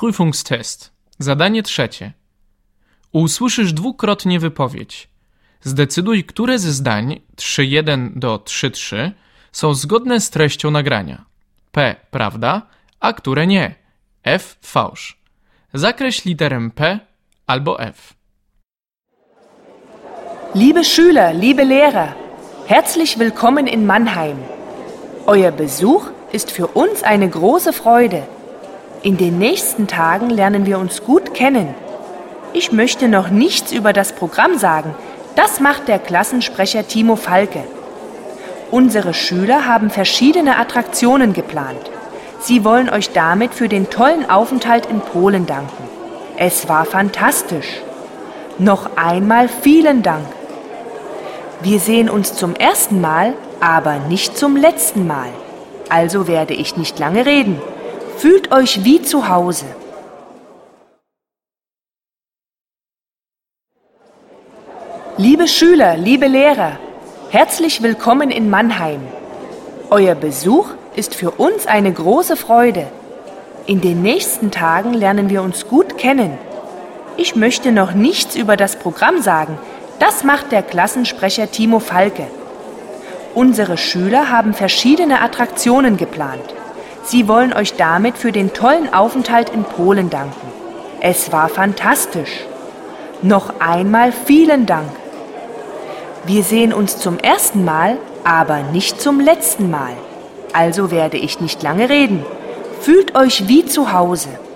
Prüfungstest. Zadanie 3. Usłyszysz dwukrotnie wypowiedź. Zdecyduj, które ze zdań 3.1 do 3.3 są zgodne z treścią nagrania. P. Prawda, a które nie. F. Fałsz. Zakreśl literę P albo F. Liebe Schüler, liebe Lehrer, herzlich willkommen in Mannheim. Euer Besuch ist für uns eine große Freude. In den nächsten Tagen lernen wir uns gut kennen. Ich möchte noch nichts über das Programm sagen. Das macht der Klassensprecher Timo Falke. Unsere Schüler haben verschiedene Attraktionen geplant. Sie wollen euch damit für den tollen Aufenthalt in Polen danken. Es war fantastisch. Noch einmal vielen Dank. Wir sehen uns zum ersten Mal, aber nicht zum letzten Mal. Also werde ich nicht lange reden. Fühlt euch wie zu Hause. Liebe Schüler, liebe Lehrer, herzlich willkommen in Mannheim. Euer Besuch ist für uns eine große Freude. In den nächsten Tagen lernen wir uns gut kennen. Ich möchte noch nichts über das Programm sagen. Das macht der Klassensprecher Timo Falke. Unsere Schüler haben verschiedene Attraktionen geplant. Sie wollen euch damit für den tollen Aufenthalt in Polen danken. Es war fantastisch. Noch einmal vielen Dank. Wir sehen uns zum ersten Mal, aber nicht zum letzten Mal. Also werde ich nicht lange reden. Fühlt euch wie zu Hause.